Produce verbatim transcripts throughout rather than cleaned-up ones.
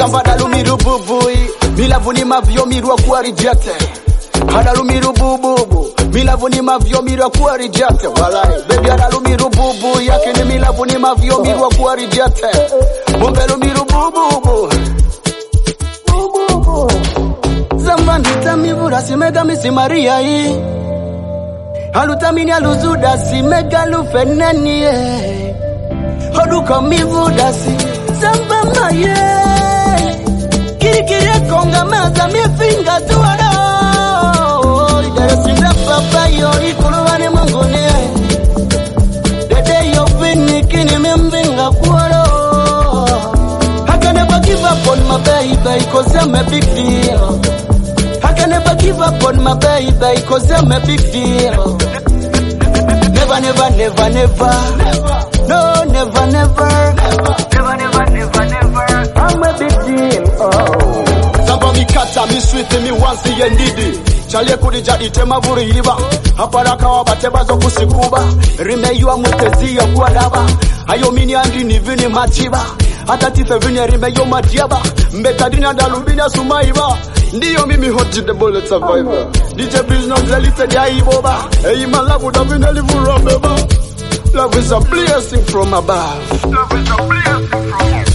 Samba lumiru bubui, milavuni mavyo mirwa kuwa rejected. Hada lumiru bububu, milavuni mavyo mirwa kuwa rejected. Walai, baby hada lumiru bubu, yakini milavuni mavyo mirwa kuwa rejected. Bombe lumiru bububu. Zamba nitamivura simega misimaria hii. Halutamini aluzuda simega lufeneni. Hoduka mivuda si Zamba maye. Kiri kiri konga maza mifinga tuwada. Idara sinda papa yo ikuluwane mungune. Dede yo fini kini mimvinga kuwada. I can never give up on my baby cause I'm a big deal. I can never give up on my baby cause I'm a big deal. Never, never, never, never. No, never, never. Never, never, never, never. I'm a big deal. Oh. Samba mi kata mi sweet mi wansi yendidi. Chale kudi jadi tema vuri hiba. Aparaka wa bateba zo kusikuba. Rime yua mutezi ya kuwa daba. Ayo mini andi ni vini machiba. Hata tife vini rime yo madiaba. Mbetadina dalubina sumaiba. Ndiyo mimi hot the bullet survivor. D J business elite ya iboba. Hey man love would have been a live remember. Love is a blessing from above. Love is a blessing from above.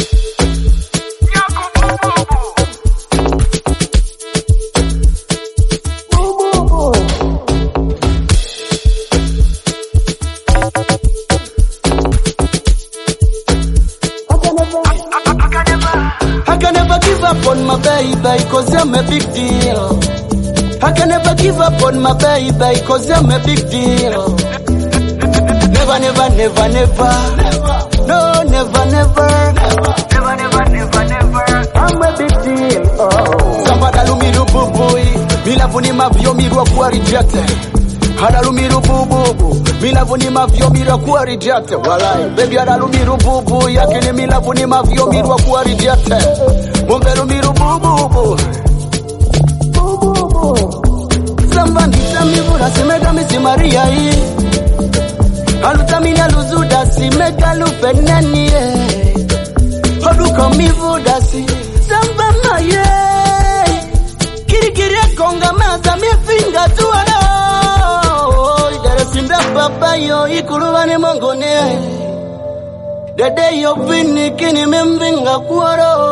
On my baby cause I'm a big deal. I can never give up on my baby cause I'm a big deal. Never, never, never, never. No, never, never. Never, never, never, never. I'm a big deal. Oh. Samba lumiru bubui, milavuni mavyo mirwa kuwa rejected. Hada lumiru bububu, milavuni mavyo mirwa kuwa rejected. Walai, baby hada lumiru bubu, yakini milavuni mavyo mirwa kuwa rejected. Bombe lumiru bububu. Zamba nitamivura simega misimaria hii. Halutamini aluzuda simega lufeneni. Hoduka mivuda si Zamba maye. Kiri kiri konga maza mifinga tuwada. Idara sinda papa yo ikuluwane mongone. Dede yo fini kini mimvinga kuwada.